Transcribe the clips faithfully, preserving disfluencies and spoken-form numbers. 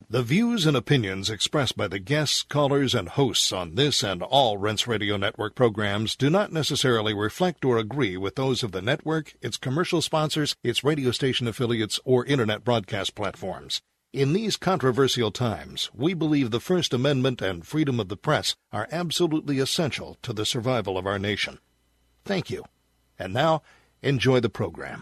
The views and opinions expressed by the guests, callers, and hosts on this and all Rense Radio Network programs do not necessarily reflect or agree with those of the network, its commercial sponsors, its radio station affiliates, or Internet broadcast platforms. In these controversial times, we believe the First Amendment and freedom of the press are absolutely essential to the survival of our nation. Thank you. And now, enjoy the program.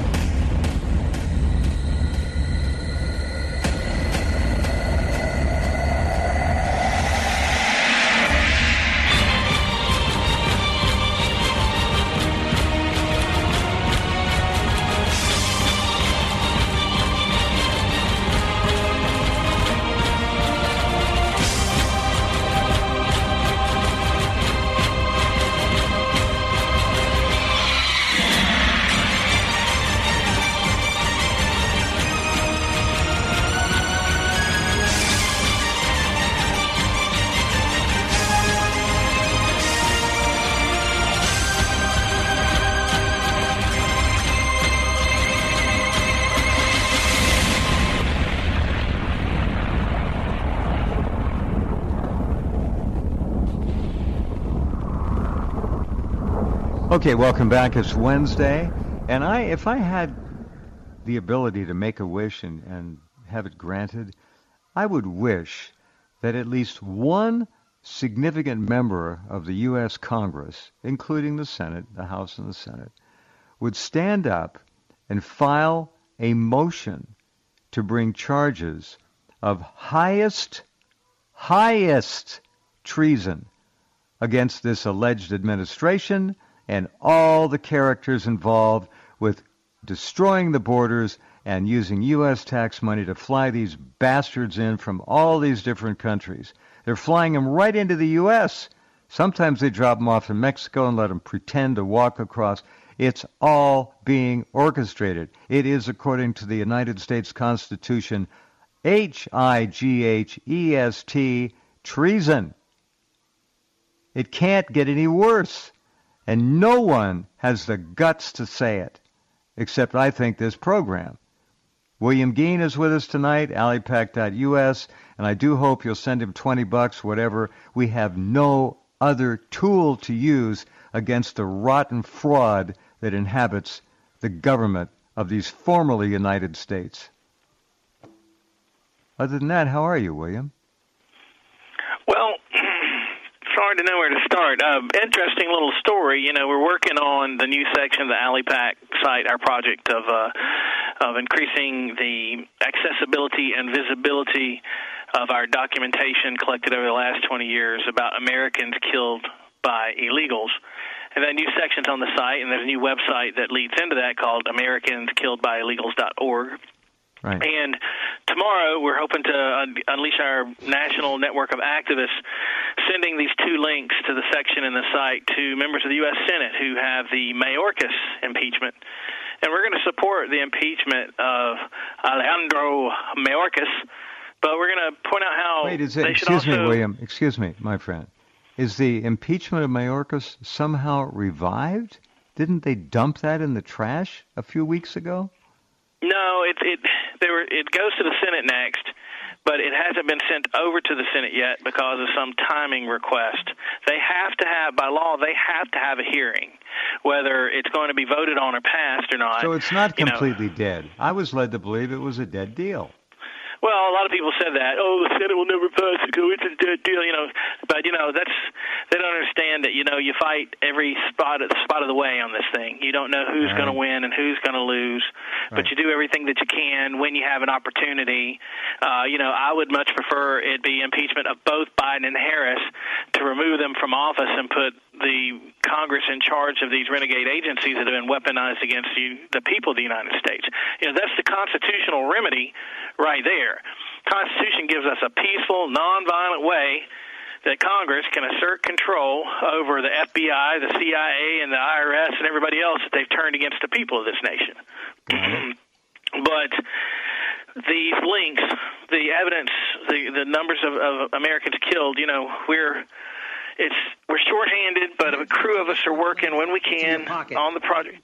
Okay, welcome back. It's Wednesday, and I, if I had the ability to make a wish and, and have it granted, I would wish that at least one significant member of the U S Congress, including the Senate, the House and the Senate, would stand up and file a motion to bring charges of highest, highest treason against this alleged administration and all the characters involved with destroying the borders and using U S tax money to fly these bastards in from all these different countries. They're flying them right into the U S. Sometimes they drop them off in Mexico and let them pretend to walk across. It's all being orchestrated. It is, according to the United States Constitution, H I G H E S T, treason. It can't get any worse. And no one has the guts to say it, except I think this program. William Geen is with us tonight, Alipac dot U S, and I do hope you'll send him twenty bucks, whatever. We have no other tool to use against the rotten fraud that inhabits the government of these formerly United States. Other than that, how are you, William? Well, hard to know where to start. Uh, interesting little story. You know, we're working on the new section of the Alipac site, our project of uh, of increasing the accessibility and visibility of our documentation collected over the last twenty years about Americans killed by illegals. And that new section's on the site, and there's a new website that leads into that called Americans Killed By Illegals dot org. Right. And tomorrow we're hoping to un- unleash our national network of activists, sending these two links to the section in the site to members of the U S Senate who have the Mayorkas impeachment. And we're going to support the impeachment of Alejandro Mayorkas, but we're going to point out how Wait, is it, they should excuse also... me, William, excuse me, my friend. Is the impeachment of Mayorkas somehow revived? Didn't they dump that in the trash a few weeks ago? No, it it they were it goes to the Senate next, but it hasn't been sent over to the Senate yet because of some timing request. They have to have, by law, they have to have a hearing, whether it's going to be voted on or passed or not. So it's not completely you know. dead. I was led to believe it was a dead deal. Well, a lot of people said that. Oh, the Senate will never pass it. It's a dead deal, you know. But you know, that's they don't understand that. You know, you fight every spot at the spot of the way on this thing. You don't know who's right. going to win and who's going to lose, right. but you do everything that you can when you have an opportunity. Uh, you know, I would much prefer it be impeachment of both Biden and Harris to remove them from office and put the Congress in charge of these renegade agencies that have been weaponized against you, the people of the United States. You know, that's the constitutional remedy right there. Constitution gives us a peaceful, nonviolent way that Congress can assert control over the F B I, the C I A, and the I R S, and everybody else that they've turned against the people of this nation. Mm-hmm. But these links, the evidence, the the numbers of, of Americans killed, you know, we're it's we're shorthanded, but a crew of us are working when we can on the project.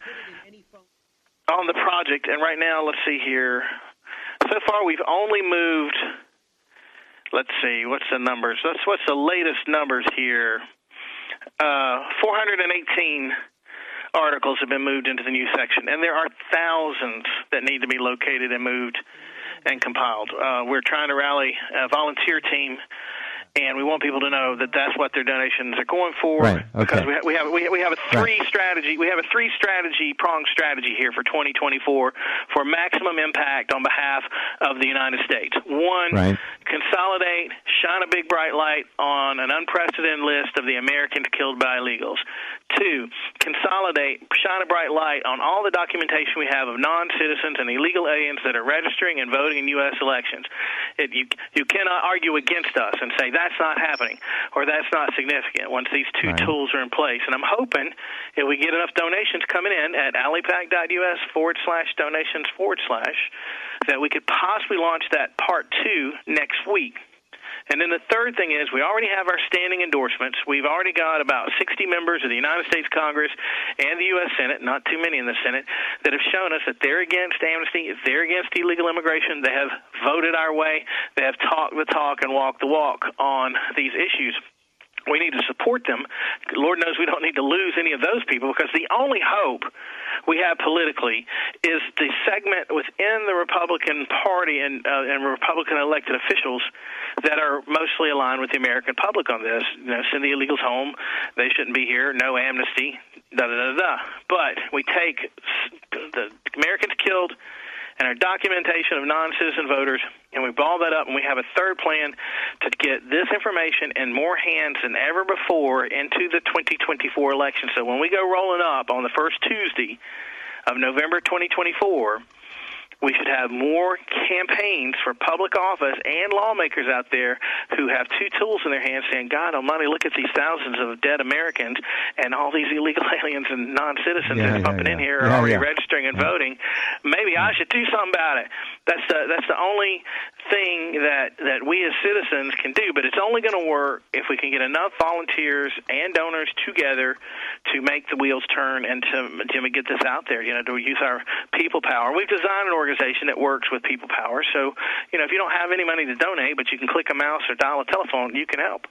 On the project, and right now, let's see here. So far, we've only moved let's see, what's the numbers? Let's, what's the latest numbers here? Uh, four hundred eighteen articles have been moved into the new section, and there are thousands that need to be located and moved and compiled. Uh, we're trying to rally a volunteer team, and we want people to know that that's what their donations are going for. Right. Okay. Because we, ha- we have we, we have a three right. strategy we have a three strategy pronged strategy here for twenty twenty-four for maximum impact on behalf of the United States. One, right. consolidate, shine a big bright light on an unprecedented list of the Americans killed by illegals. Two, consolidate, shine a bright light on all the documentation we have of non-citizens and illegal aliens that are registering and voting in U S elections. It, you you cannot argue against us and say that's not happening or that's not significant once these two right. tools are in place. And I'm hoping if we get enough donations coming in at allipac.us forward slash donations forward slash that we could possibly launch that part two next week. And then the third thing is we already have our standing endorsements. We've already got about sixty members of the United States Congress and the U S Senate, not too many in the Senate, that have shown us that they're against amnesty, they're against illegal immigration. They have voted our way. They have talked the talk and walked the walk on these issues. We need to support them. Lord knows we don't need to lose any of those people because the only hope we have politically is the segment within the Republican Party and, uh, and Republican elected officials that are mostly aligned with the American public on this. You know, send the illegals home. They shouldn't be here. No amnesty. Da da da da. But we take the Americans killed and our documentation of non-citizen voters, and we ball that up, and we have a third plan to get this information in more hands than ever before into the twenty twenty-four election. So when we go rolling up on the first Tuesday of November twenty twenty-four, we should have more campaigns for public office and lawmakers out there who have two tools in their hands saying, God almighty, look at these thousands of dead Americans and all these illegal aliens and non-citizens yeah, that are yeah, pumping yeah. in here are yeah, already yeah. registering and yeah. voting. Maybe I should do something about it. That's the, that's the only thing that, that we as citizens can do, but it's only going to work if we can get enough volunteers and donors together to make the wheels turn and to, to get this out there, you know, to use our people power. We've designed an organization that works with people power. So, you know, if you don't have any money to donate, but you can click a mouse or dial a telephone, you can help.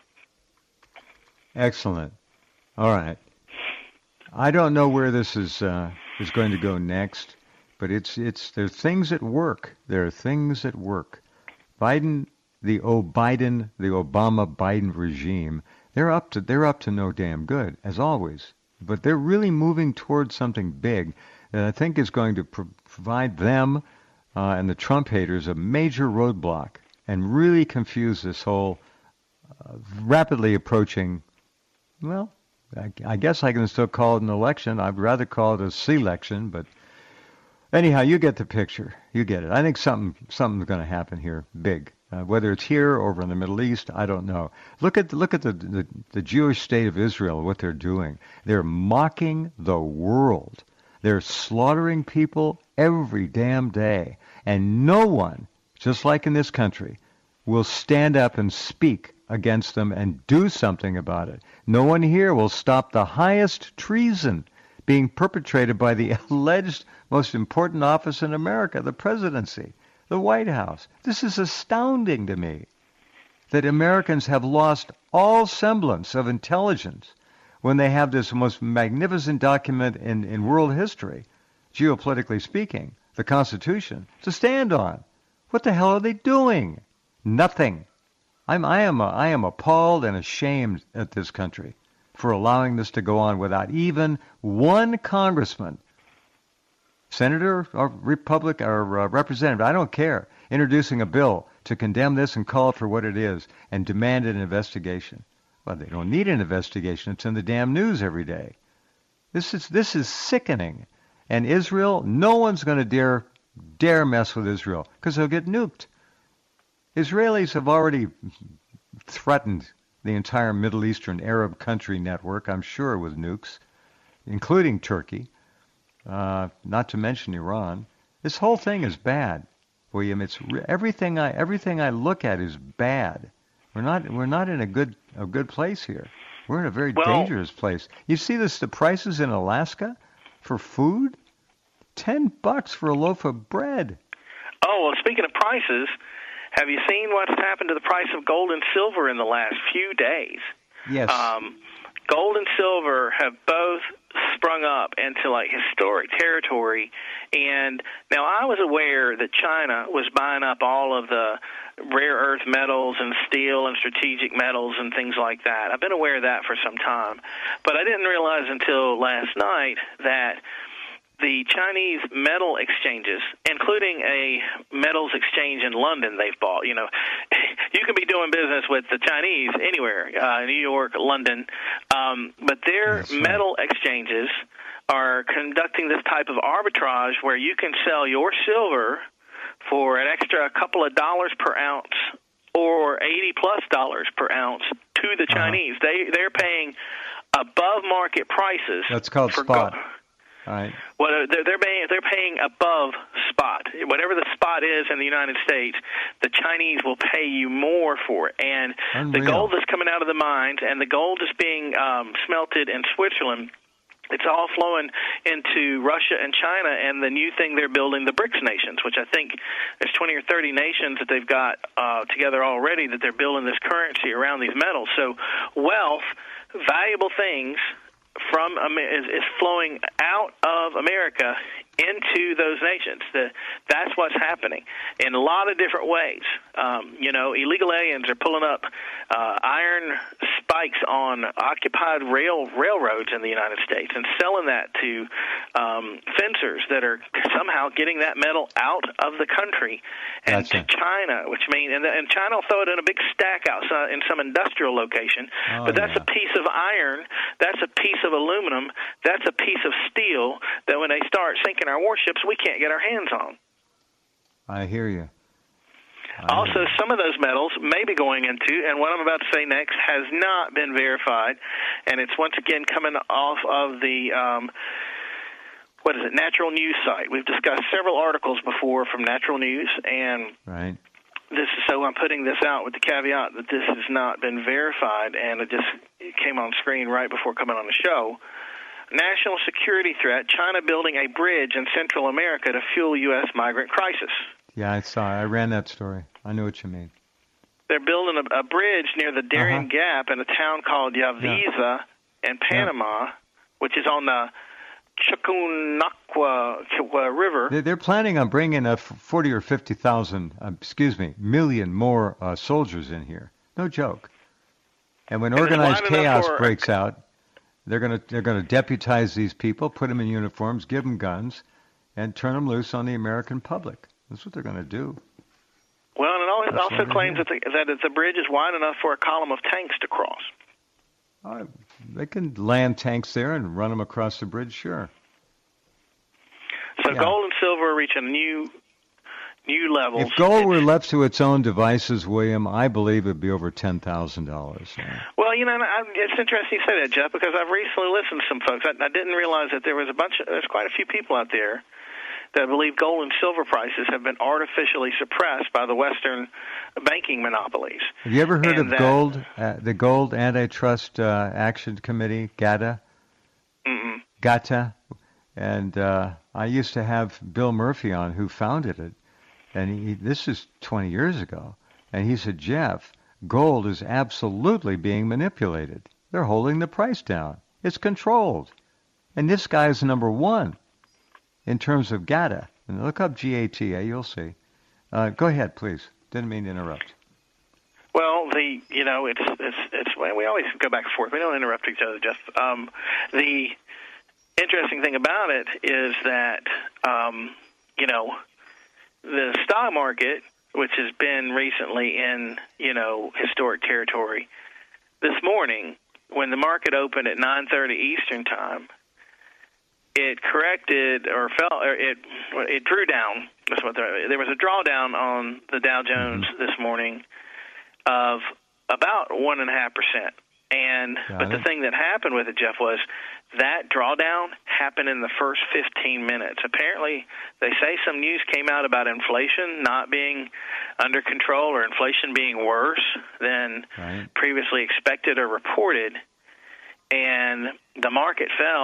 Excellent. All right. I don't know where this is uh, is going to go next, but it's it's there are things at work. There are things at work. Biden, the oh Biden, the Obama Biden regime, they're up to they're up to no damn good as always. But they're really moving towards something big that I think is going to pro- provide them uh, and the Trump haters a major roadblock and really confuse this whole uh, rapidly approaching. Well, I, I guess I can still call it an election. I'd rather call it a C-lection, but anyhow, you get the picture. You get it. I think something something's going to happen here, big. Uh, whether it's here or over in the Middle East, I don't know. Look at look at the, the the Jewish state of Israel. What they're doing. They're mocking the world. They're slaughtering people every damn day, and no one, just like in this country, will stand up and speak against them and do something about it. No one here will stop the highest treason being perpetrated by the alleged most important office in America, the presidency, the White House. This is astounding to me that Americans have lost all semblance of intelligence when they have this most magnificent document in, in world history, geopolitically speaking, the Constitution, to stand on. What the hell are they doing? Nothing. I'm, I am, I am appalled and ashamed at this country for allowing this to go on without even one congressman, senator or republic or uh, representative, I don't care, introducing a bill to condemn this and call it for what it is and demand an investigation. Well, they don't need an investigation. It's in the damn news every day. This is this is sickening. And Israel, no one's going to dare dare mess with Israel because they'll get nuked. Israelis have already threatened the entire Middle Eastern Arab country network, I'm sure, with nukes, including Turkey, uh, not to mention Iran. This whole thing is bad, William. It's everything I everything I look at is bad. We're not we're not in a good a good place here. We're in a very well, dangerous place. You see this the prices in Alaska for food? Ten bucks for a loaf of bread. Oh, well, speaking of prices, have you seen what's happened to the price of gold and silver in the last few days? Yes. Um, gold and silver have both sprung up into like historic territory, and now I was aware that China was buying up all of the rare earth metals and steel and strategic metals and things like that. I've been aware of that for some time, but I didn't realize until last night that the Chinese metal exchanges, including a metals exchange in London they've bought. You know, you can be doing business with the Chinese anywhere, uh, New York, London, um, but their That's right. metal exchanges are conducting this type of arbitrage where you can sell your silver for an extra couple of dollars per ounce or eighty plus dollars per ounce to the Chinese. Uh-huh. They, they're paying above market prices. That's called for spot. Go- All right. Well, they're they're paying they're paying above spot. Whatever the spot is in the United States, the Chinese will pay you more for it. And Unreal. the gold that's coming out of the mines and the gold that's being um, smelted in Switzerland, it's all flowing into Russia and China. And the new thing they're building, the BRICS nations, which I think there's twenty or thirty nations that they've got uh, together already that they're building this currency around these metals. So wealth, valuable things from is, is flowing out of America into those nations. The, that's what's happening in a lot of different ways. Um, you know, illegal aliens are pulling up uh, iron spikes on occupied rail railroads in the United States and selling that to um, fencers that are somehow getting that metal out of the country and gotcha. to China, which means and, and China will throw it in a big stack outside in some industrial location. Oh, but that's yeah. a piece of iron, that's a piece of aluminum, that's a piece of steel that when they start sinking our warships, we can't get our hands on. I hear you. I Also, hear you. some of those metals may be going into, and what I'm about to say next has not been verified, and it's once again coming off of the, um, what is it, Natural News site. We've discussed several articles before from Natural News, and Right. this is, so I'm putting this out with the caveat that this has not been verified, and it just it came on screen right before coming on the show. National security threat, China building a bridge in Central America to fuel U S migrant crisis. Yeah, I saw. I ran that story. I knew what you mean. They're building a, a bridge near the Darien Uh-huh. Gap in a town called Yaviza in Panama, which is on the Chukunakwa River. They- They're planning on bringing a forty or fifty thousand, uh, excuse me, million more uh, soldiers in here. No joke. And when And it's organized wide enough chaos for- breaks out, they're going to they're going to deputize these people, put them in uniforms, give them guns, and turn them loose on the American public. That's what they're going to do. Well, and it al- it That's also what I claims hear. that the, that the bridge is wide enough for a column of tanks to cross. Uh, they can land tanks there and run them across the bridge, sure. So Yeah. gold and silver are reaching new new levels. If gold were It's- left to its own devices, William, I believe it'd be over ten thousand dollars. Well, you know, I, it's interesting you say that, Jeff, because I've recently listened to some folks. I, I didn't realize that there was a bunch of, there's quite a few people out there that believe gold and silver prices have been artificially suppressed by the Western banking monopolies. Have you ever heard And of that- gold, uh, the Gold Antitrust uh, Action Committee, GATA? Mm-mm. GATA? And uh, I used to have Bill Murphy on, who founded it. And he, this is twenty years ago. And he said, Jeff, gold is absolutely being manipulated. They're holding the price down. It's controlled. And this guy is number one in terms of GATA. And look up G A T A, you'll see. Uh, go ahead, please. Didn't mean to interrupt. Well, the you know it's it's it's we always go back and forth. We don't interrupt each other, Jeff. Um, the interesting thing about it is that um, you know the stock market, which has been recently in you know historic territory, this morning when the market opened at nine thirty Eastern time, it corrected or fell or it it drew down. That's what there, there was a drawdown on the Dow Jones Mm-hmm. this morning of about one and a half percent. And Got but the it. thing that happened with it, Jeff, was that drawdown happened in the first fifteen minutes. Apparently, they say some news came out about inflation not being under control or inflation being worse than Right. previously expected or reported, and the market fell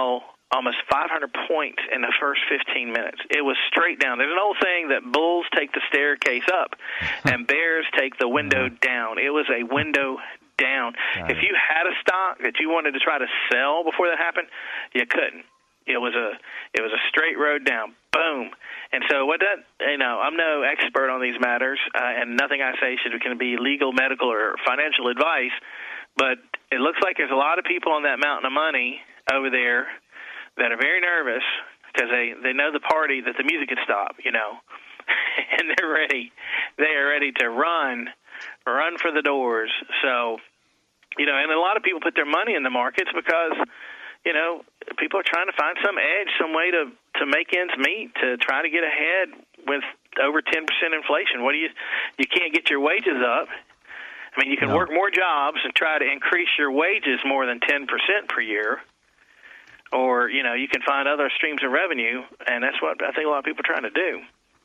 almost five hundred points in the first fifteen minutes. It was straight down. There's an old saying that bulls take the staircase up and bears take the window down. It was a window down. Got if it. you had a stock that you wanted to try to sell before that happened, you couldn't. It was a it was a straight road down. Boom. And so what that, you know, I'm no expert on these matters, uh, and nothing I say should can be legal, medical, or financial advice, but it looks like there's a lot of people on that mountain of money over there that are very nervous because they, they know the party that the music could stop, you know, and they're ready. They are ready to run, run for the doors. So, you know, and a lot of people put their money in the markets because, you know, people are trying to find some edge, some way to, to make ends meet, to try to get ahead with over ten percent inflation. What do you, you can't get your wages up. I mean, you can No. work more jobs and try to increase your wages more than ten percent per year. Or, you know, you can find other streams of revenue, and that's what I think a lot of people are trying to do.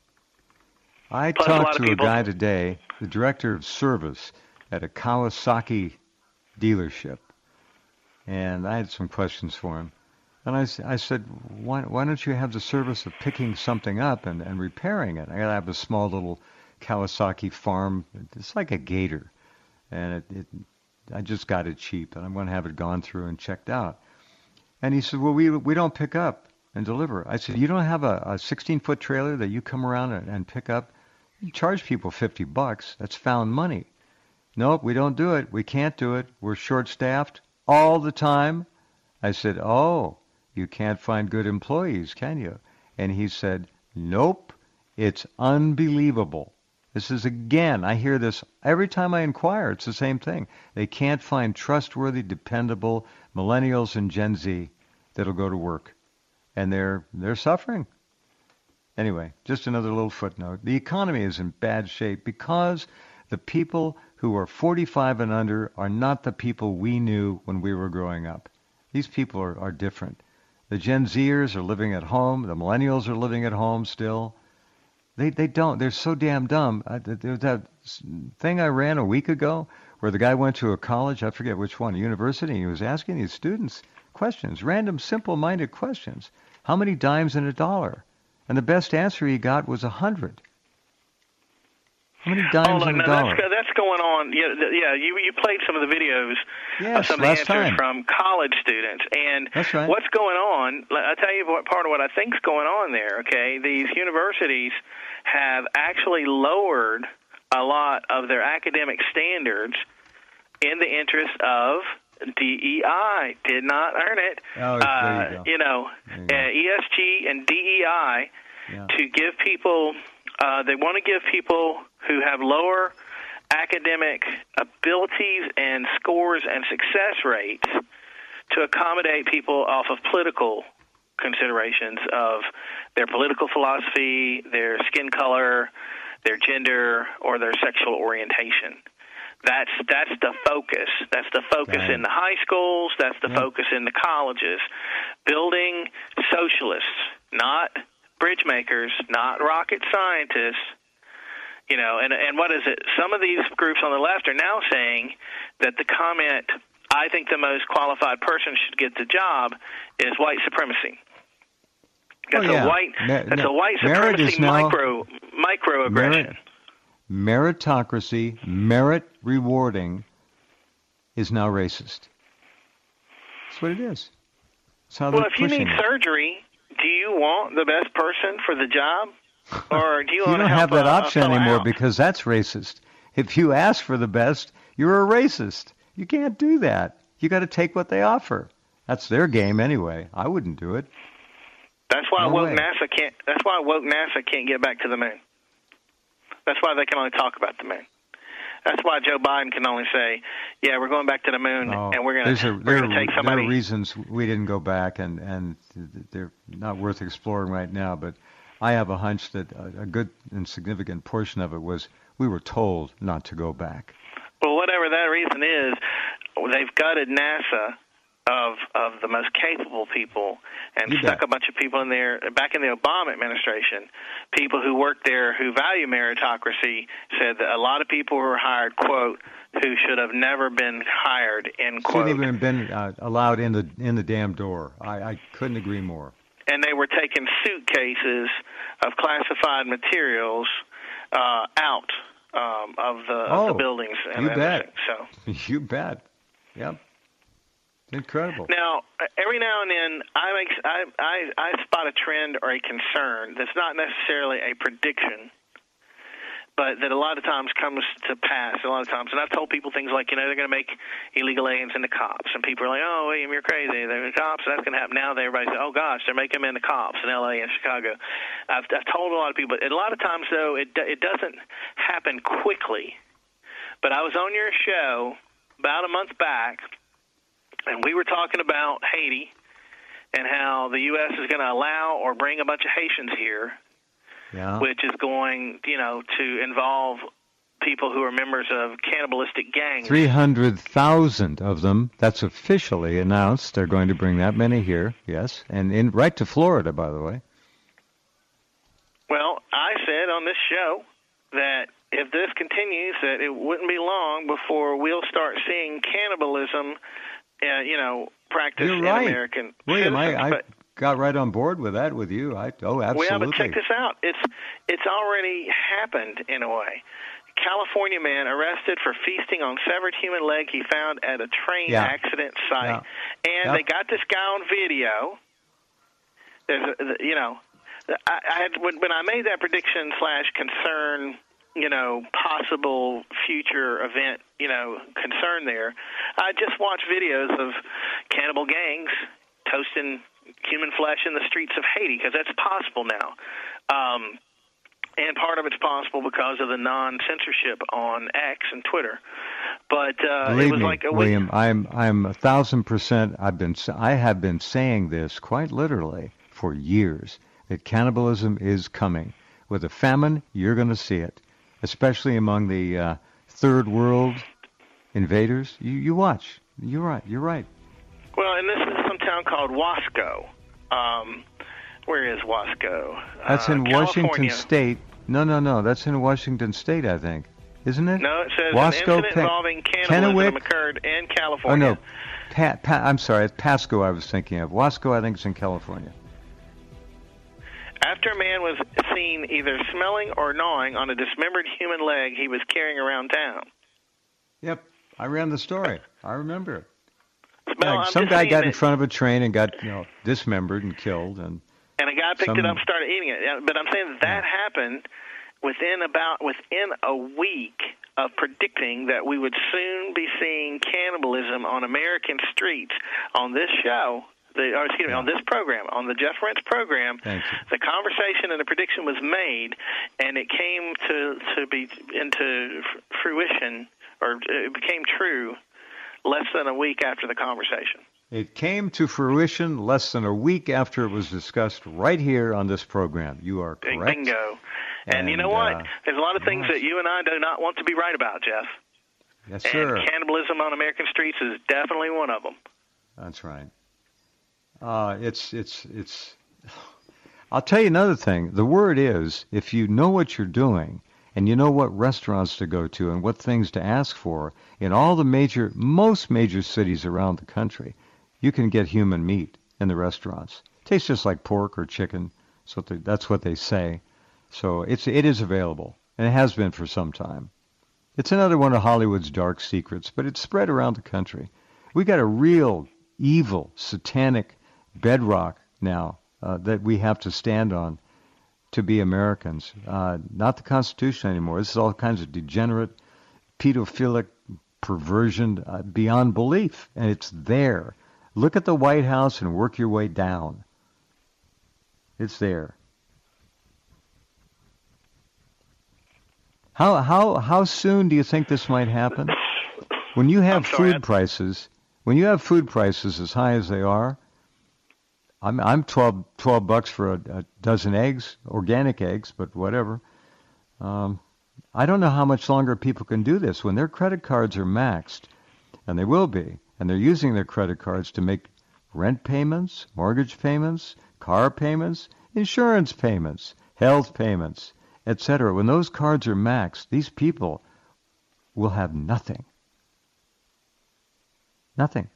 I Plus, a lot talked of to a people- guy today, the director of service at a Kawasaki dealership, and I had some questions for him. And I, s- I said, why, why don't you have the service of picking something up and, and repairing it? I gotta have a small little Kawasaki farm. It's like a Gator, and it, it, I just got it cheap, and I'm going to have it gone through and checked out. And he said, well, we we don't pick up and deliver. I said, you don't have a, a sixteen-foot trailer that you come around and, and pick up? You charge people fifty bucks. That's found money. Nope, we don't do it. We can't do it. We're short-staffed all the time. I said, oh, you can't find good employees, can you? And he said, nope, it's unbelievable. This is, again, I hear this every time I inquire. It's the same thing. They can't find trustworthy, dependable millennials and Gen Z that'll go to work. And they're they're suffering. Anyway, just another little footnote. The economy is in bad shape because the people who are forty-five and under are not the people we knew when we were growing up. These people are, are different. The Gen Zers are living at home. The millennials are living at home still. They they don't. They're so damn dumb. I, there was that thing I ran a week ago where the guy went to a college, I forget which one, a university, and he was asking these students questions, random, simple-minded questions. How many dimes in a dollar? And the best answer he got was a hundred. How many dimes oh, look, in a no, dollar? that's, that's going on. Yeah, th- yeah. You you played some of the videos Yes, of some of the last answers time. from college students, and That's right. what's going on? I tell you what part of what I think's going on there. Okay, these universities have actually lowered a lot of their academic standards in the interest of D E I. Did not earn it. Oh, there uh, you go. you know, There you go. uh, E S G and D E I Yeah. to give people. Uh, they want to give people who have lower academic abilities and scores and success rates to accommodate people off of political considerations of their political philosophy, their skin color, their gender, or their sexual orientation. That's that's the focus. That's the focus Got it. in the high schools. That's the Yeah. focus in the colleges. Building socialists, not bridge makers, not rocket scientists. You know, and and what is it? Some of these groups on the left are now saying that the comment, "I think the most qualified person should get the job," is white supremacy. That's Oh, yeah. a white. Me- that's no, a white merit is supremacy now- micro microaggression. Merit, meritocracy, merit rewarding is now racist. That's what it is. That's how Well, they're if you pushing need it. surgery, do you want the best person for the job, or do you, You want don't to have help that a- a option fellow anymore out? because that's racist. If you ask for the best, you're a racist. You can't do that. You got to take what they offer. That's their game anyway. I wouldn't do it. That's why No woke way. NASA can't. That's why woke NASA can't get back to the moon. That's why they can only talk about the moon. That's why Joe Biden can only say, "Yeah, we're going back to the moon, Oh, and we're there's a- going to there we're going to are- take There somebody." are reasons we didn't go back, and, and they're not worth exploring right now. But I have a hunch that a, a good and significant portion of it was we were told not to go back. Well, whatever that reason is, they've gutted NASA of of the most capable people and You stuck bet. a bunch of people in there. Back in the Obama administration, people who worked there who value meritocracy said that a lot of people were hired, quote, who should have never been hired, end quote. Shouldn't even been uh, allowed in the in the damn door. I, I couldn't agree more. And they were taking suitcases of classified materials uh, out um, of the, oh, the buildings. And you bet. everything. So. You bet. Yep. Incredible. Now, every now and then, I make I, I I spot a trend or a concern that's not necessarily a prediction, but that a lot of times comes to pass. A lot of times, and I've told people things like, you know, they're going to make illegal aliens into cops, and people are like, oh, William, you're crazy. They're cops, and that's going to happen. Now, everybody's like, oh gosh, they're making them into cops in L A and Chicago. I've, I've told a lot of people, but a lot of times though, it it doesn't happen quickly. But I was on your show about a month back. And we were talking about Haiti and how the U S is going to allow or bring a bunch of Haitians here, Yeah. which is going, you know, to involve people who are members of cannibalistic gangs. three hundred thousand of them, that's officially announced. They're going to bring that many here, yes. And in right to Florida, by the way. Well, I said on this show that if this continues, that it wouldn't be long before we'll start seeing cannibalism Uh, you know, practice You're in right. American William, citizens. I, I but, got right on board with that with you. I Oh, absolutely. well, but check this out. It's it's already happened in a way. California man arrested for feasting on severed human leg he found at a train Yeah. accident site. Yeah. And Yep. they got this guy on video. There's, a, you know, I, I had when, when I made that prediction slash concern, you know, possible future event, you know, concern there, I just watched videos of cannibal gangs toasting human flesh in the streets of Haiti, because that's possible now. Um, and part of it's possible because of the non-censorship on X and Twitter. But uh, Believe it was me, like a William, I'm I'm a thousand percent. I've been I have been saying this quite literally for years, that cannibalism is coming. With a famine, you're going to see it, especially among the uh, third world invaders. You you watch. You're right. You're right. Well, and this is some town called Wasco. Um, where is Wasco? That's uh, in Washington California. State. No, no, no. That's in Washington State, I think. Isn't it? No, it says Wasco, an incident Pe- involving cannibalism Kennewick? occurred in Oh, California. no. Pa- pa- I'm sorry. It's Pasco I was thinking of. Wasco, I think, is in California. After a man was seen either smelling or gnawing on a dismembered human leg he was carrying around town. Yep. I ran the story. I remember it. Well, Yeah, I'm some just guy saying got in that- front of a train and got, you know, dismembered and killed, and and a guy picked some- it up and started eating it. Yeah, but I'm saying that, that happened within about within a week of predicting that we would soon be seeing cannibalism on American streets. On this show, the or excuse me, on this program, on the Jeff Rentz program, Thank you. the conversation and the prediction was made, and it came to to be into fruition, or it became true less than a week after the conversation. It came to fruition less than a week after it was discussed right here on this program. You are correct. Bingo. And, And, you know what? uh, There's a lot of things yes. that you and I do not want to be right about, Jeff. Yes, sir. And cannibalism on American streets is definitely one of them. That's right. Uh, it's it's it's. I'll tell you another thing. The word is, if you know what you're doing and you know what restaurants to go to and what things to ask for in all the major, most major cities around the country, you can get human meat in the restaurants. Tastes just like pork or chicken. So they, that's what they say. So it's it is available, and it has been for some time. It's another one of Hollywood's dark secrets, but it's spread around the country. We got a real evil, satanic bedrock now uh, that we have to stand on to be Americans. Uh, not the Constitution anymore. This is all kinds of degenerate, pedophilic perversion uh, beyond belief, and it's there. Look at the White House and work your way down. It's there. How how how soon do you think this might happen? When you have I'm sorry, food I- prices, when you have food prices as high as they are, I'm I'm twelve, twelve bucks for a, a dozen eggs, organic eggs, but whatever. Um, I don't know how much longer people can do this when their credit cards are maxed, and they will be, and and they're using their credit cards to make rent payments, mortgage payments, car payments, insurance payments, health payments, et cetera. When those cards are maxed, these people will have nothing. Nothing.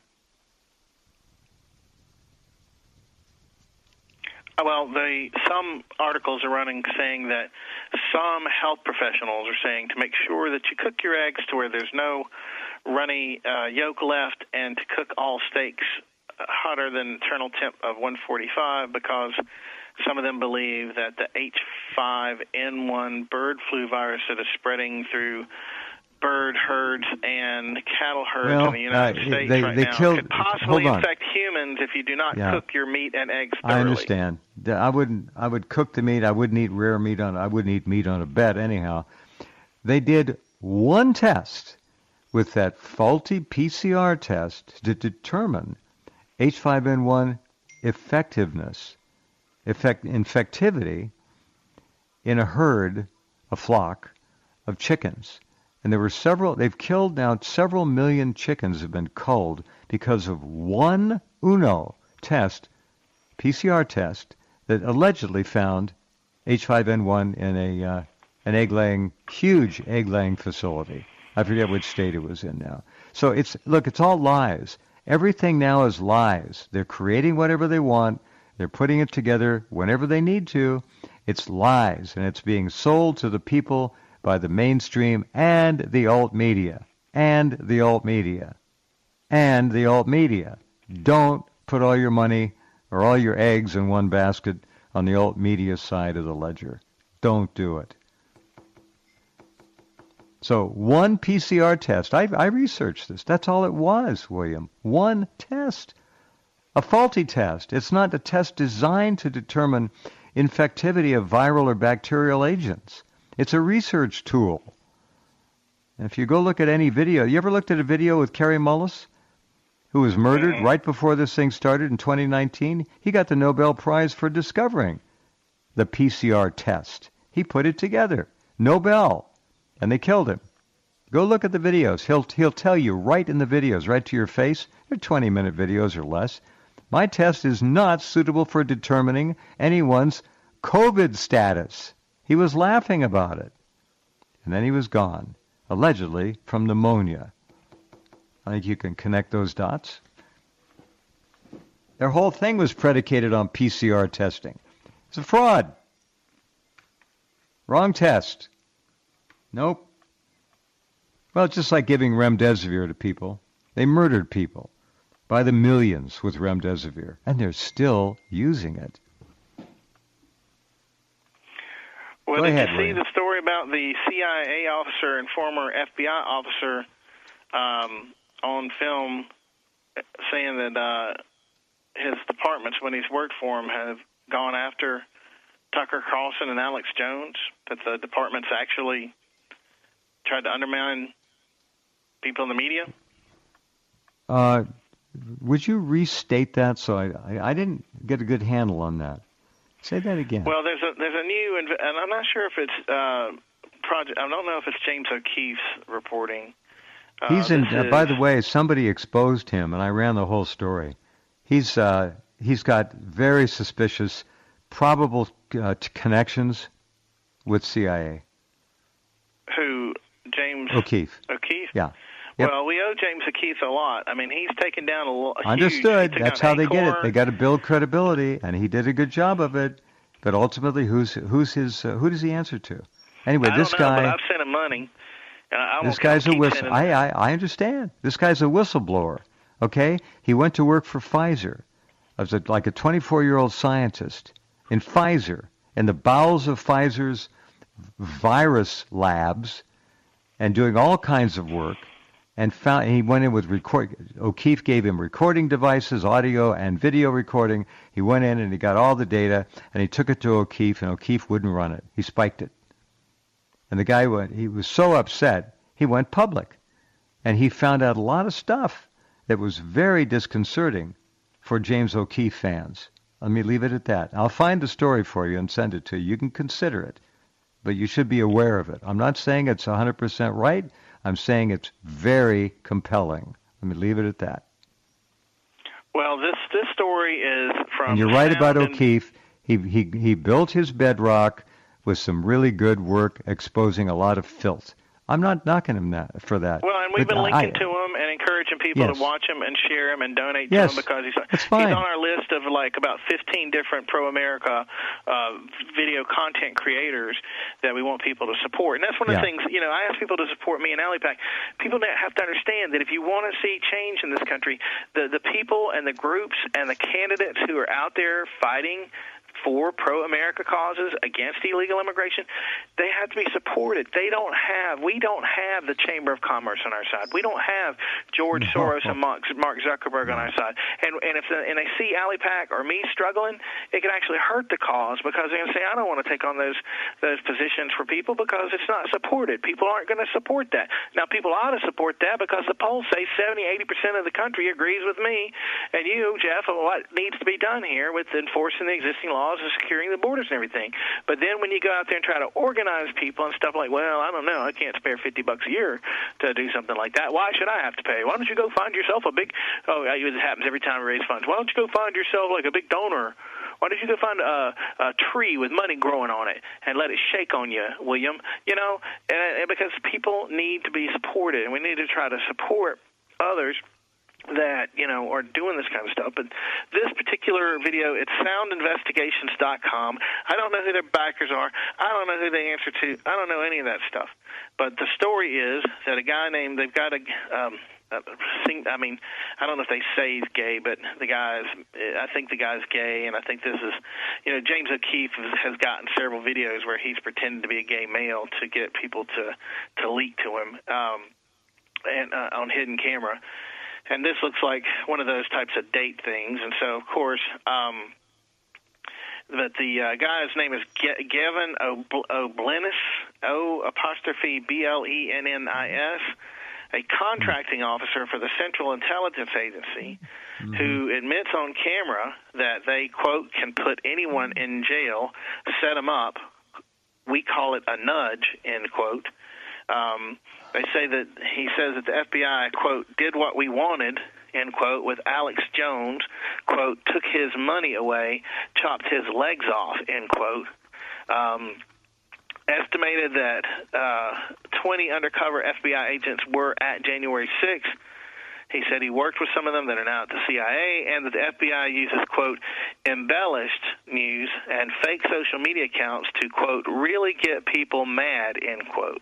Well, the, some articles are running saying that some health professionals are saying to make sure that you cook your eggs to where there's no runny uh, yolk left, and to cook all steaks hotter than internal temp of one forty-five, because some of them believe that the H five N one bird flu virus that is spreading through bird herds and cattle herds well, in the United uh, States they, right they now killed, could possibly hold on. infect humans if you do not yeah. cook your meat and eggs thoroughly. I understand. I wouldn't. I would cook the meat. I wouldn't eat rare meat on. I wouldn't eat meat on a bed anyhow. They did one test with that faulty P C R test to determine H five N one effectiveness, effect, infectivity in a herd, a flock of chickens. And there were several, they've killed now several million chickens have been culled because of one UNO test, P C R test, that allegedly found H five N one in a uh, an egg-laying, huge egg-laying facility. I forget which state it was in now. So it's, look, it's all lies. Everything now is lies. They're creating whatever they want. They're putting it together whenever they need to. It's lies, and it's being sold to the people by the mainstream and the alt media, and the alt media, and the alt media. Don't put all your money or all your eggs in one basket on the alt media side of the ledger. Don't do it. So one P C R test, I, I researched this. That's all it was, William. One test. A faulty test. It's not a test designed to determine infectivity of viral or bacterial agents. It's a research tool. And if you go look at any video, you ever looked at a video with Kary Mullis, who was murdered mm-hmm. right before this thing started in twenty nineteen? He got the Nobel Prize for discovering the P C R test. He put it together. Nobel. And they killed him. Go look at the videos. He'll he'll tell you right in the videos, right to your face. They're twenty-minute videos or less. My test is not suitable for determining anyone's COVID status. He was laughing about it. And then he was gone, allegedly from pneumonia. I think you can connect those dots. Their whole thing was predicated on P C R testing. It's a fraud. Wrong test. Nope. Well, it's just like giving remdesivir to people. They murdered people by the millions with remdesivir, and they're still using it. Well, Go did ahead, you see William. the story about the C I A officer and former F B I officer um, on film saying that uh, his departments, when he's worked for him, have gone after Tucker Carlson and Alex Jones, that the departments actually tried to undermine people in the media? Uh, would you restate that? So I, I, I didn't get a good handle on that. Say that again. Well, there's a there's a new, and I'm not sure if it's uh, project. I don't know if it's James O'Keefe's reporting. Uh, he's in. Uh, is, by the way, somebody exposed him, and I ran the whole story. He's uh, he's got very suspicious, probable uh, t- connections with C I A. Who? James O'Keefe. O'Keefe? Yeah. Yep. Well, we owe James O'Keefe a lot. I mean, he's taken down a lot. Understood. That's how they get it. They got to build credibility, and he did a good job of it. But ultimately, who's who's his? Uh, who does he answer to? Anyway, I this don't know, guy. But I've sent him money. And I this guy's a whistle. I, I I understand. This guy's a whistleblower. Okay, he went to work for Pfizer as a, like a twenty-four-year-old scientist in Pfizer, in the bowels of Pfizer's virus labs, and doing all kinds of work. And found he went in with record. O'Keefe gave him recording devices, audio and video recording. He went in and he got all the data, and he took it to O'Keefe, and O'Keefe wouldn't run it. He spiked it. And the guy went. He was so upset, he went public, and he found out a lot of stuff that was very disconcerting for James O'Keefe fans. Let me leave it at that. I'll find the story for you and send it to you. You can consider it, but you should be aware of it. I'm not saying it's one hundred percent right. I'm saying it's very compelling. Let me leave it at that. Well, this this story is from. And you're right about Sound and- O'Keefe. He he he built his bedrock with some really good work, exposing a lot of filth. I'm not knocking him that, for that. Well, and we've but been linking I, to him and encouraging people yes. to watch him and share him and donate yes. to him because he's That's fine. he's on our list of like about fifteen different pro-America uh, video content creators that we want people to support. And that's one of yeah. the things, you know, I ask people to support me and AliPac. People have to understand that if you want to see change in this country, the, the people and the groups and the candidates who are out there fighting for pro-America causes against illegal immigration, they have to be supported. They don't have, we don't have the Chamber of Commerce on our side. We don't have George no. Soros and Mark, Mark Zuckerberg on our side. And and if the, and they see AliPac or me struggling, it can actually hurt the cause because they're going to say, I don't want to take on those those positions for people because it's not supported. People aren't going to support that. Now, people ought to support that because the polls say seventy, eighty percent of the country agrees with me and you, Jeff, on what needs to be done here with enforcing the existing laws and securing the borders and everything. But then when you go out there and try to organize people and stuff like, well, I don't know, I can't spare fifty bucks a year to do something like that. Why should I have to pay? Why don't you go find yourself a big, oh, it happens every time we raise funds. Why don't you go find yourself like a big donor? Why don't you go find a, a tree with money growing on it and let it shake on you, William? You know, and, and because people need to be supported, and we need to try to support others that, you know, are doing this kind of stuff. But this particular video, it's sound investigations dot com. I don't know who their backers are. I don't know who they answer to. I don't know any of that stuff. But the story is that a guy named, they've got a, um, a sing, I mean, I don't know if they say he's gay, but the guy's, I think the guy's gay, and I think this is, you know, James O'Keefe has, has gotten several videos where he's pretended to be a gay male to get people to, to leak to him um, and uh, on hidden camera. And this looks like one of those types of date things. And so, of course, um, but the uh, guy's name is Ge- Gavin O'Blenis, O apostrophe B L E N N I S, a contracting officer for the Central Intelligence Agency, mm-hmm. who admits on camera that they, quote, can put anyone in jail, set them up. We call it a nudge, end quote. Um, they say that he says that the F B I, quote, did what we wanted, end quote, with Alex Jones, quote, took his money away, chopped his legs off, end quote. Um, estimated that uh, twenty undercover F B I agents were at January sixth. He said he worked with some of them that are now at the C I A, and that the F B I uses, quote, embellished news and fake social media accounts to, quote, really get people mad, end quote.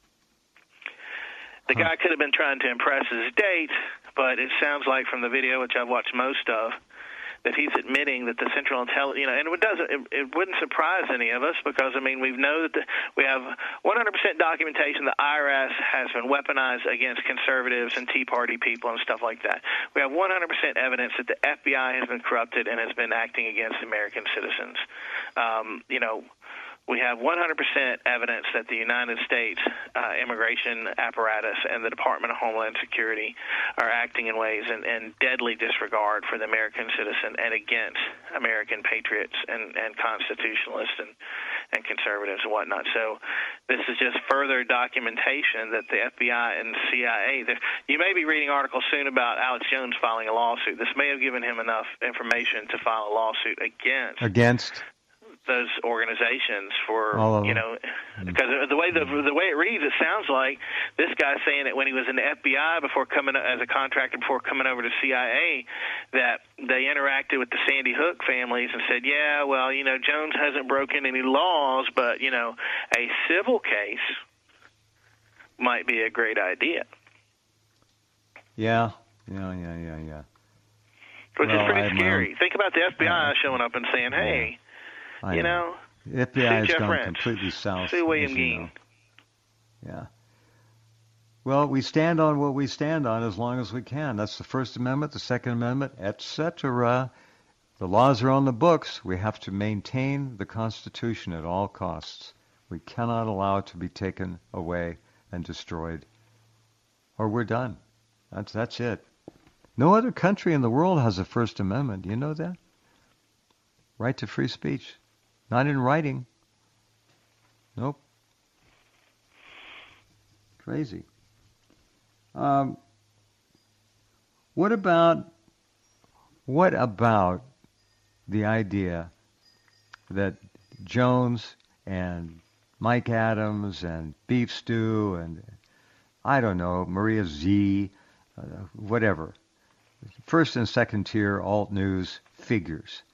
The guy could have been trying to impress his date, but it sounds like from the video, which I've watched most of, that he's admitting that the Central Intelligence, you know, and it doesn't, it, it wouldn't surprise any of us because, I mean, we know that the, we have one hundred percent documentation the I R S has been weaponized against conservatives and Tea Party people and stuff like that. We have one hundred percent evidence that the F B I has been corrupted and has been acting against American citizens. Um, you know, we have one hundred percent evidence that the United States uh, immigration apparatus and the Department of Homeland Security are acting in ways in, in deadly disregard for the American citizen and against American patriots and, and constitutionalists and, and conservatives and whatnot. So this is just further documentation that the F B I and C I A, you may be reading articles soon about Alex Jones filing a lawsuit. This may have given him enough information to file a lawsuit against. Against? those organizations for, oh, you know, because the way the the way it reads, it sounds like this guy's saying that when he was in the F B I before coming as a contractor before coming over to C I A, that they interacted with the Sandy Hook families and said, yeah, well, you know, Jones hasn't broken any laws, but, you know, a civil case might be a great idea. Yeah, yeah, yeah, yeah, yeah. Which well, is pretty I'm, scary. um, Think about the F B I uh, showing up and saying, hey, I you know, the F B I has Jeff gone Rench, completely south. sue William as you Geen. know. Yeah. Well, we stand on what we stand on as long as we can. That's the First Amendment, the Second Amendment, et cetera. The laws are on the books. We have to maintain the Constitution at all costs. We cannot allow it to be taken away and destroyed, or we're done. That's that's it. No other country in the world has a First Amendment. Do you know that? Right to free speech. Not in writing. Nope. Crazy. Um, what about What about the idea that Jones and Mike Adams and Beef Stew and, I don't know, Maria Z, uh, whatever, first and second tier alt news figures,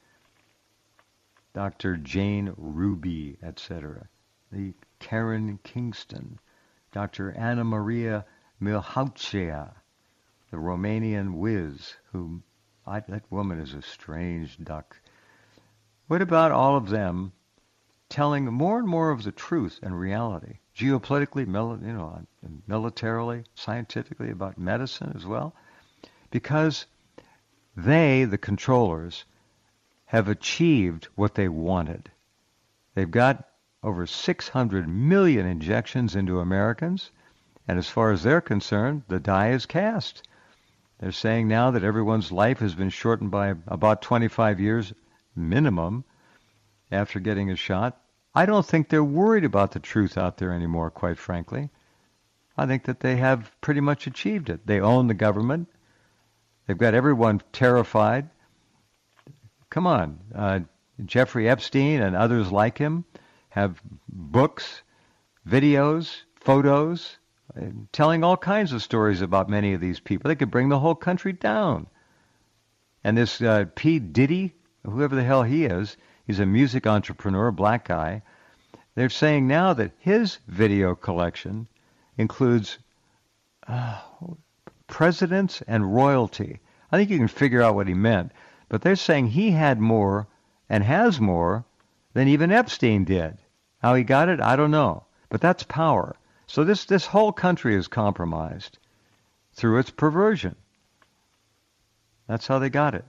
Doctor Jane Ruby, et cetera, the Karen Kingston, Doctor Anna Maria Milhaucea, the Romanian whiz, who I, that woman is a strange duck. What about all of them telling more and more of the truth and reality, geopolitically, mil- you know, militarily, scientifically, about medicine as well? Because they, the controllers, have achieved what they wanted. They've got over six hundred million injections into Americans, and as far as they're concerned, the die is cast. They're saying now that everyone's life has been shortened by about twenty-five years minimum after getting a shot. I don't think they're worried about the truth out there anymore, quite frankly. I think that they have pretty much achieved it. They own the government. They've got everyone terrified. Come on. Uh, Jeffrey Epstein and others like him have books, videos, photos, telling all kinds of stories about many of these people. They could bring the whole country down. And this uh, P. Diddy, whoever the hell he is, he's a music entrepreneur, a black guy. They're saying now that his video collection includes uh, presidents and royalty. I think you can figure out what he meant. But they're saying he had more and has more than even Epstein did. How he got it, I don't know. But that's power. So this, this whole country is compromised through its perversion. That's how they got it.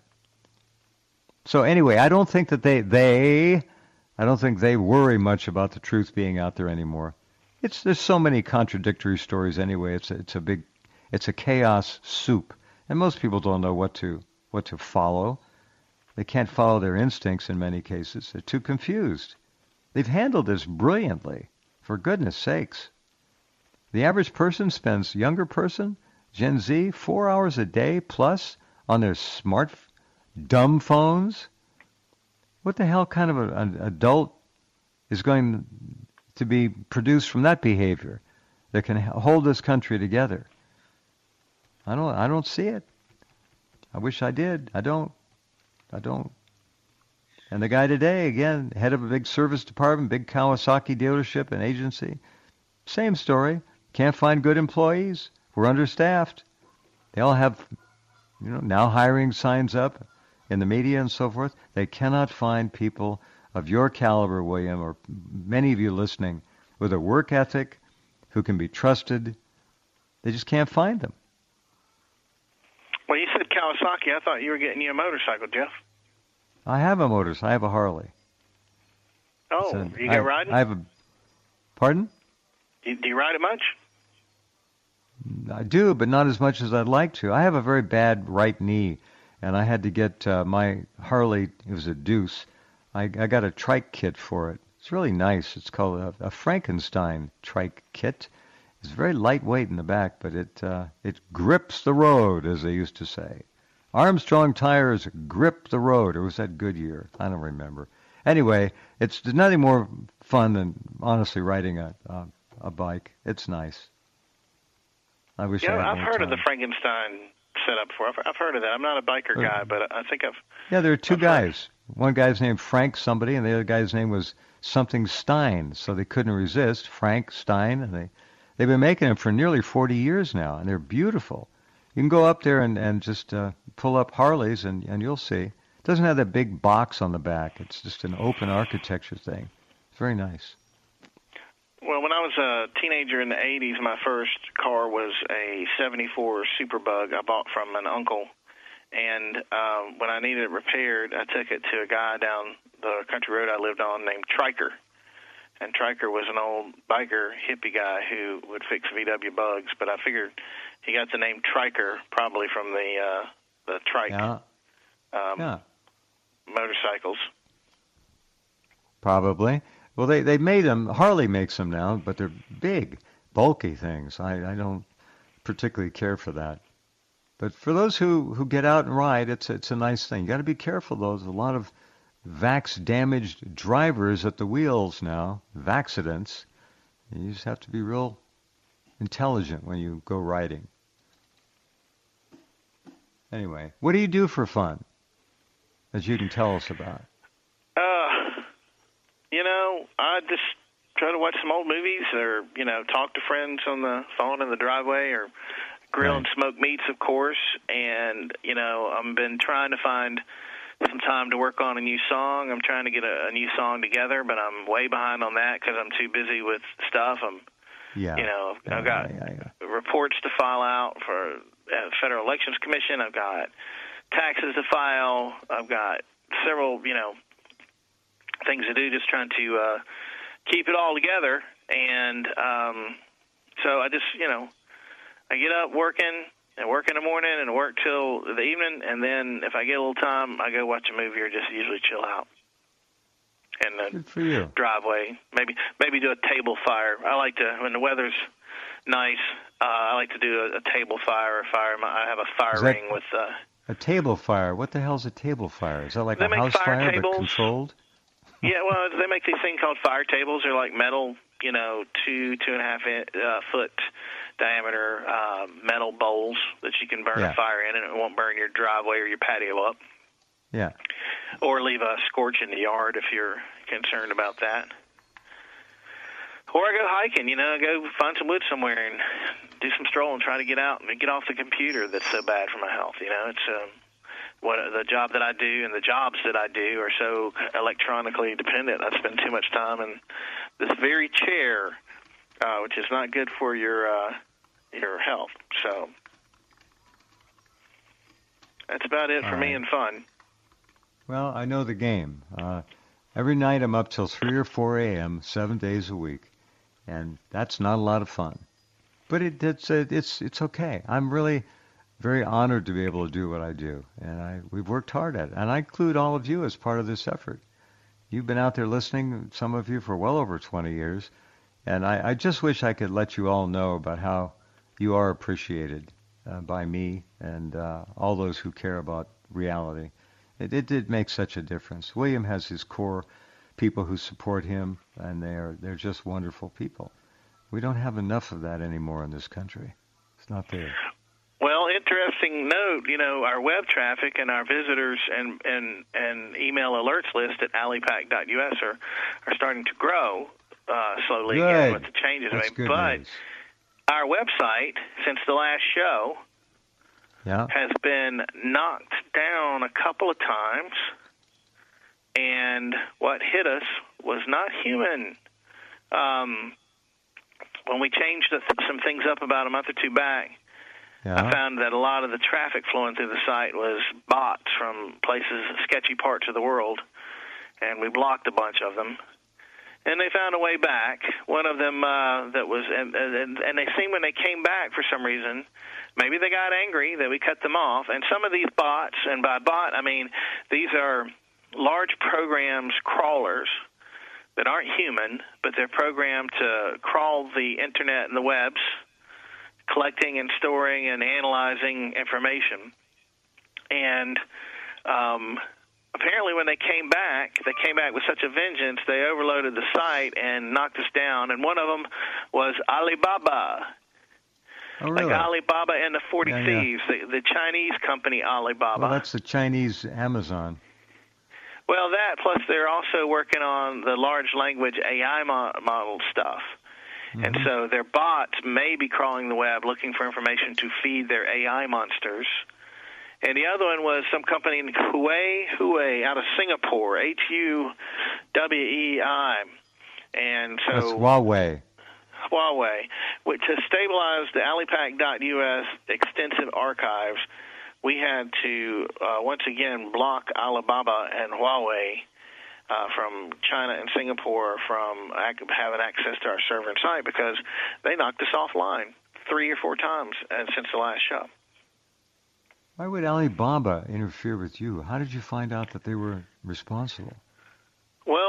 So anyway, I don't think that they, they, I don't think they worry much about the truth being out there anymore. It's, there's so many contradictory stories anyway. It's a, it's a big, it's a chaos soup. And most people don't know what to, what to follow. They can't follow their instincts in many cases. They're too confused. They've handled this brilliantly, for goodness sakes. The average person spends, younger person, Gen Z, four hours a day plus on their smart, dumb phones. What the hell kind of a, an adult is going to be produced from that behavior that can hold this country together? I don't, I don't see it. I wish I did. I don't. I don't. And the guy today, again, head of a big service department, big Kawasaki dealership and agency, same story. Can't find good employees. We're understaffed. They all have, you know, now hiring signs up in the media and so forth. They cannot find people of your caliber, William, or many of you listening, with a work ethic, who can be trusted. They just can't find them. Well, you said Kawasaki. I thought you were getting you a motorcycle, Jeff. I have a motorcycle. I have a Harley. Oh, So you go I, riding? I have a. Pardon? Do you, do you ride it much? I do, but not as much as I'd like to. I have a very bad right knee, and I had to get uh, my Harley. It was a Deuce. I, I got a trike kit for it. It's really nice. It's called a, a Frankenstein trike kit. It's very lightweight in the back, but it uh, it grips the road, as they used to say. Armstrong tires grip the road. Or was that Goodyear? I don't remember. Anyway, it's there's nothing more fun than honestly riding a a, a bike. It's nice. I wish Yeah, I had I've more heard time. of the Frankenstein setup before. I've, I've heard of that. I'm not a biker Uh, guy, but I think I've. Yeah, there are two I've heard- guys. One guy's named Frank somebody, and the other guy's name was something Stein. So they couldn't resist Frank Stein, and they they've been making them for nearly forty years now, and they're beautiful. You can go up there and and just uh, pull up Harleys, and and you'll see. It doesn't have that big box on the back. It's just an open architecture thing. It's very nice. Well, when I was a teenager in the eighties, my first car was a seventy-four Superbug I bought from an uncle. And um, when I needed it repaired, I took it to a guy down the country road I lived on named Triker. And Triker was an old biker hippie guy who would fix V W bugs. But I figured he got the name Triker probably from the uh, the trike Yeah. um, Yeah. motorcycles. Probably. Well, they, they made them, Harley makes them now, but they're big, bulky things. I, I don't particularly care for that. But for those who, who get out and ride, it's it's a nice thing. You got to be careful, though. There's a lot of vax-damaged drivers at the wheels now, vaxidents. You just have to be real intelligent when you go riding. Anyway, what do you do for fun that you can tell us about? Uh, you know, I just try to watch some old movies or, you know, talk to friends on the phone in the driveway or grill right. and smoke meats, of course. And, you know, I've been trying to find some time to work on a new song. I'm trying to get a, a new song together, but I'm way behind on that because I'm too busy with stuff. I'm, yeah. you know, yeah, I've got yeah, yeah. reports to file out for uh, Federal Elections Commission. I've got taxes to file. I've got several, you know, things to do, just trying to uh, keep it all together. And um, so I just, you know, I get up working and work in the morning and work till the evening, and then if I get a little time, I go watch a movie or just usually chill out in the Good for you. driveway. Maybe maybe do a table fire. I like to, when the weather's nice, uh, I like to do a, a table fire. Or fire. I have a fire Is that ring with uh, a table fire. What the hell's a table fire? Is that like they a make house fire fire tables. but controlled? Yeah, well, they make these things called fire tables. They're like metal, you know, two, two and a half in, uh, foot diameter uh, metal bowls that you can burn yeah. a fire in, and it won't burn your driveway or your patio up. Yeah. Or leave a scorch in the yard if you're concerned about that. Or I go hiking, you know, go find some wood somewhere and do some strolling, try to get out and get off the computer that's so bad for my health. You know, it's um, what the job that I do and the jobs that I do are so electronically dependent. I spend too much time in this very chair, uh, which is not good for your uh, your health. So that's about it for All me right. and fun. Well, I know the game. Uh, every night I'm up till three or four a.m., seven days a week, and that's not a lot of fun. But it, it's it's it's okay. I'm really very honored to be able to do what I do, and I we've worked hard at it. And I include all of you as part of this effort. You've been out there listening, some of you, for well over twenty years, and I, I just wish I could let you all know about how you are appreciated uh, by me and uh, all those who care about reality. It, it did make such a difference. William has his core people who support him, and they're they're just wonderful people. We don't have enough of that anymore in this country. It's not there. Well, interesting note, you know, our web traffic and our visitors and, and, and email alerts list at alipac dot U S are, are starting to grow uh, slowly Good. again with the changes That's made. good But news. our website, since the last show, Yeah. has been knocked down a couple of times, and what hit us was not human. Um, when we changed the, some things up about a month or two back, Yeah. I found that a lot of the traffic flowing through the site was bots from places, sketchy parts of the world, and we blocked a bunch of them. And they found a way back. One of them uh, that was, and, and, and they seemed when they came back for some reason, maybe they got angry that we cut them off. And some of these bots, and by bot I mean these are large programs, crawlers, that aren't human, but they're programmed to crawl the internet and the webs, collecting and storing and analyzing information. And um, apparently when they came back, they came back with such a vengeance, they overloaded the site and knocked us down. And one of them was Alibaba. Oh, really? Like Alibaba and the forty Yeah, yeah. Thieves, the, the Chinese company Alibaba. Well, that's the Chinese Amazon. Well, that, plus they're also working on the large language A I mo- model stuff. Mm-hmm. And so their bots may be crawling the web looking for information to feed their A I monsters. And the other one was some company in Huawei, Huawei out of Singapore, H U W E I. And so That's Huawei. Huawei, which to stabilize the alipac dot U S extensive archives, we had to uh, once again block Alibaba and Huawei uh, from China and Singapore from ac- having access to our server and site because they knocked us offline three or four times uh, since the last show. Why would Alibaba interfere with you? How did you find out that they were responsible? Well,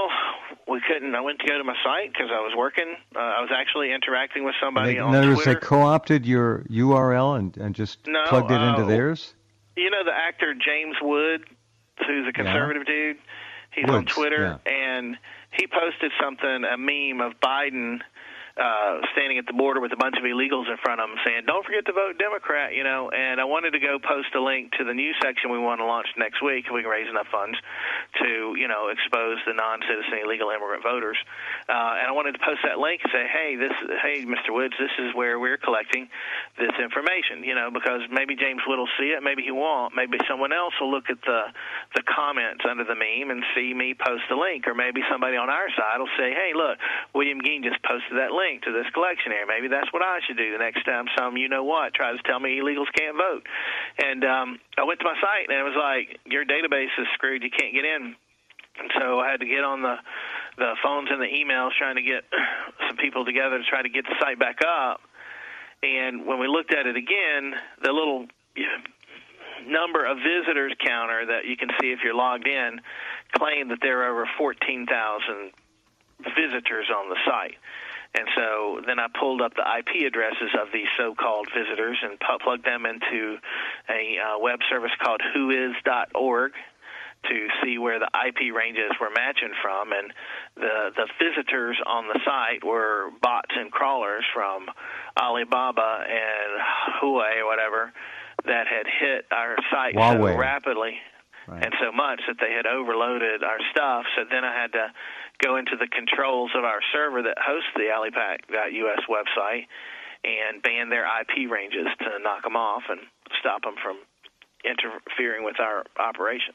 we couldn't. I went to go to my site because I was working. Uh, I was actually interacting with somebody they, on notice Twitter. They co-opted your U R L and, and just no, plugged it uh, into theirs? You know the actor James Woods, who's a conservative yeah. dude? He's Woods, on Twitter, yeah. and he posted something, a meme of Biden uh, standing at the border with a bunch of illegals in front of him saying, don't forget to vote Democrat, you know. And I wanted to go post a link to the news section we want to launch next week if we can raise enough funds to, you know, expose the non-citizen illegal immigrant voters. Uh, and I wanted to post that link and say, hey, this, hey, Mister Woods, this is where we're collecting this information, you know, because maybe James Wood will see it, maybe he won't. Maybe someone else will look at the the comments under the meme and see me post the link, or maybe somebody on our side will say, hey, look, William Geen just posted that link to this collection here. Maybe that's what I should do the next time some you-know-what tries to tell me illegals can't vote. And um, I went to my site, and it was like, your database is screwed. You can't get in. And so I had to get on the, the phones and the emails trying to get some people together to try to get the site back up. And when we looked at it again, the little number of visitors counter that you can see if you're logged in claimed that there are over fourteen thousand visitors on the site. And so then I pulled up the I P addresses of these so-called visitors and plugged them into a uh, web service called who is dot org to see where the I P ranges were matching from. And the, the visitors on the site were bots and crawlers from Alibaba and Huawei or whatever that had hit our site Huawei. so rapidly right. and so much that they had overloaded our stuff. So then I had to go into the controls of our server that hosts the alipac dot U S website and ban their I P ranges to knock them off and stop them from interfering with our operations.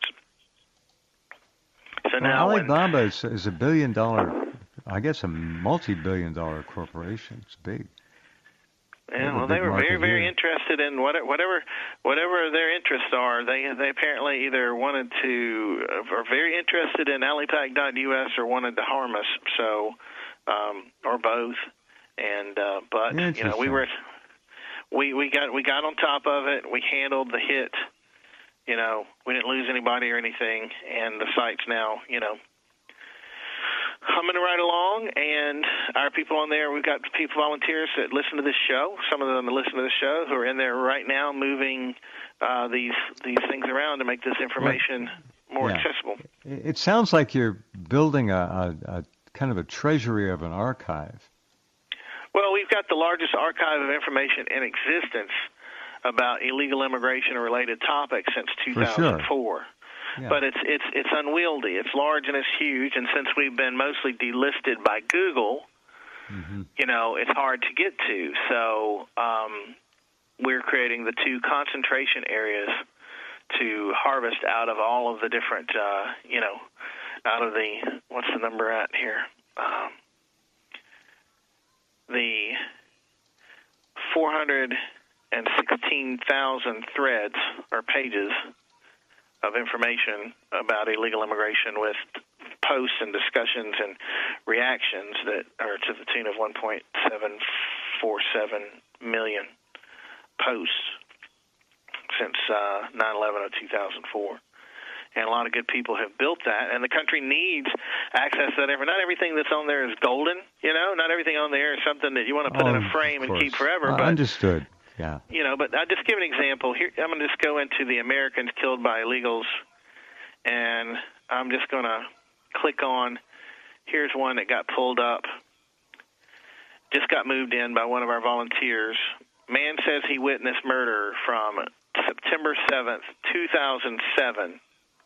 So well, now Alibaba when, is, is a billion dollar, I guess a multi-billion dollar corporation. It's big. Yeah, well, they were very, very here. interested in whatever, whatever, whatever their interests are. They they apparently either wanted to, are very interested in alipac dot U S or wanted to harm us. So, um, or both. And uh, but you know, we were, we we got we got on top of it. We handled the hit. You know, we didn't lose anybody or anything, and the site's now, you know, humming right along, and our people on there, we've got people, volunteers that listen to this show, some of them that listen to the show, who are in there right now moving uh, these these things around to make this information more yeah. accessible. It sounds like you're building a, a, a kind of a treasury of an archive. Well, we've got the largest archive of information in existence about illegal immigration and related topics since two thousand four. Sure. Yeah. But it's it's it's unwieldy. It's large and it's huge. And since we've been mostly delisted by Google, mm-hmm. you know, it's hard to get to. So um, we're creating the two concentration areas to harvest out of all of the different, uh, you know, out of the, what's the number at here? Um, the four hundred sixteen thousand threads or pages of information about illegal immigration with posts and discussions and reactions that are to the tune of one point seven four seven million posts since uh, nine eleven of two thousand four. And a lot of good people have built that, and the country needs access to that. Not everything that's on there is golden, you know. Not everything on there is something that you want to put oh, in a frame and keep forever. Uh, but understood. Yeah. You know, but I'll just give an example. Here, I'm going to just go into the Americans killed by illegals, and I'm just going to click on, here's one that got pulled up, just got moved in by one of our volunteers. Man says he witnessed murder from September seventh, two thousand seven.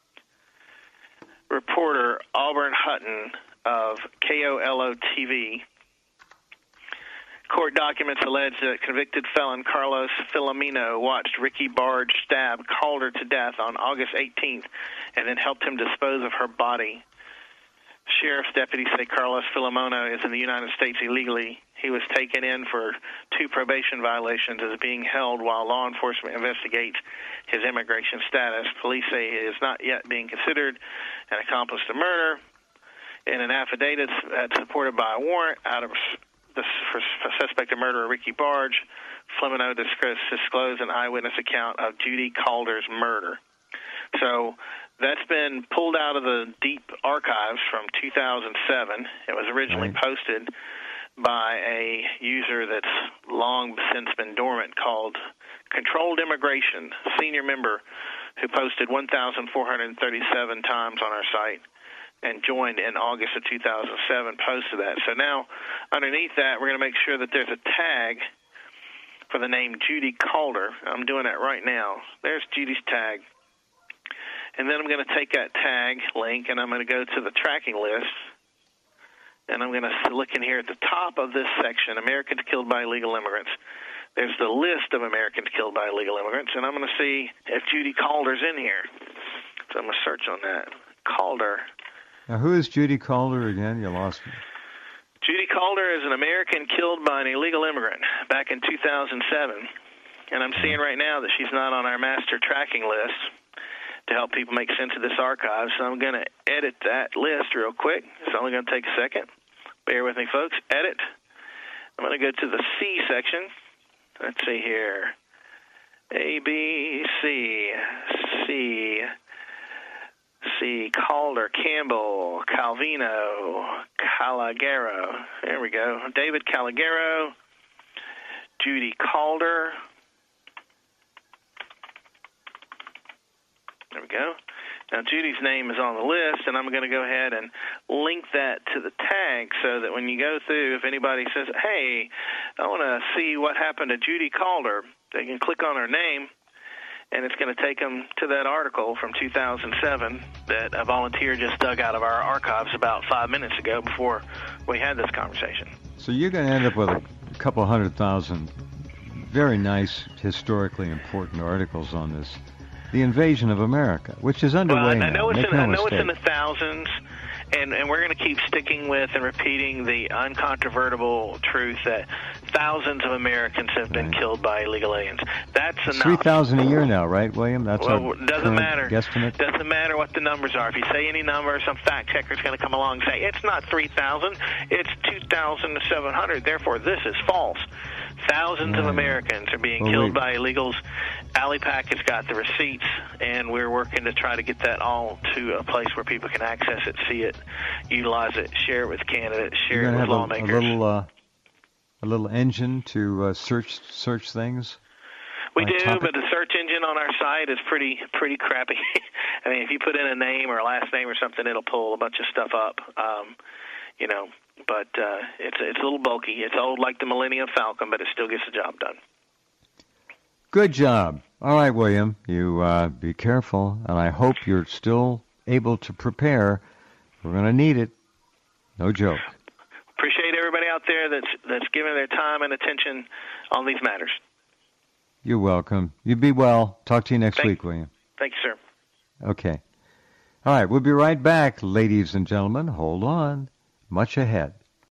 Reporter Auburn Hutton of K O L O T V. Court documents allege that convicted felon Carlos Filomeno watched Ricky Barge stab Calder to death on August eighteenth and then helped him dispose of her body. Sheriff's deputies say Carlos Filomeno is in the United States illegally. He was taken in for two probation violations as being held while law enforcement investigates his immigration status. Police say he is not yet being considered an accomplice to murder. In an affidavit that's supported by a warrant out of the suspected murderer Ricky Barge, Filomeno disclosed an eyewitness account of Judy Calder's murder. So That's been pulled out of the deep archives from two thousand seven. It was originally right. posted by a user that's long since been dormant called Controlled Immigration, senior member who posted one thousand four hundred thirty-seven times on our site and joined in August of two thousand seven, posted that. So now, underneath that, we're going to make sure that there's a tag for the name Judy Calder. I'm doing that right now. There's Judy's tag. And then I'm going to take that tag link, and I'm going to go to the tracking list, and I'm going to look in here at the top of this section, Americans Killed by Illegal Immigrants. There's the list of Americans killed by illegal immigrants, and I'm going to see if Judy Calder's in here. So I'm going to search on that. Calder. Now, who is Judy Calder again? You lost me. Judy Calder is an American killed by an illegal immigrant back in two thousand seven, and I'm seeing right now that she's not on our master tracking list to help people make sense of this archive, so I'm going to edit that list real quick. It's only going to take a second. Bear with me, folks. Edit. I'm going to go to the C section. Let's see here. A, B, C, C, C, Calder, Campbell, Calvino, Calagero. There we go. David Calagero, Judy Calder. There we go. Now, Judy's name is on the list, and I'm going to go ahead and link that to the tag so that when you go through, if anybody says, hey, I want to see what happened to Judy Calder, they can click on her name, and it's going to take them to that article from two thousand seven that a volunteer just dug out of our archives about five minutes ago before we had this conversation. So you're going to end up with a couple hundred thousand very nice, historically important articles on this. The invasion of America, which is underway well, I, now. I know, it's Make in, no I know mistake. it's in the thousands, and, and we're going to keep sticking with and repeating the uncontrovertible truth that thousands of Americans have been right. killed by illegal aliens. That's It's enough. three thousand a year now, right, William? That's well, our doesn't matter. guesstimate. Doesn't matter what the numbers are. If you say any number, some fact checker is going to come along and say, it's not three thousand, it's two thousand seven hundred, therefore this is false. Thousands yeah. of Americans are being well, killed we... by illegals. AliPac has got the receipts, and we're working to try to get that all to a place where people can access it, see it, utilize it, share it with candidates, share You're it gonna with have lawmakers. A, a little, uh, a little engine to uh, search search things. We do, topic? but the search engine on our site is pretty pretty crappy. I mean, if you put in a name or a last name or something, it'll pull a bunch of stuff up. Um, you know, but uh, it's it's a little bulky. It's old like the Millennium Falcon, but it still gets the job done. Good job. All right, William, you uh, be careful, and I hope you're still able to prepare. We're going to need it. No joke. Appreciate everybody out there that's that's giving their time and attention on these matters. You're welcome. You be well. Talk to you next Thank, week, William. Thank you, sir. Okay. All right, we'll be right back, ladies and gentlemen. Hold on. Much ahead.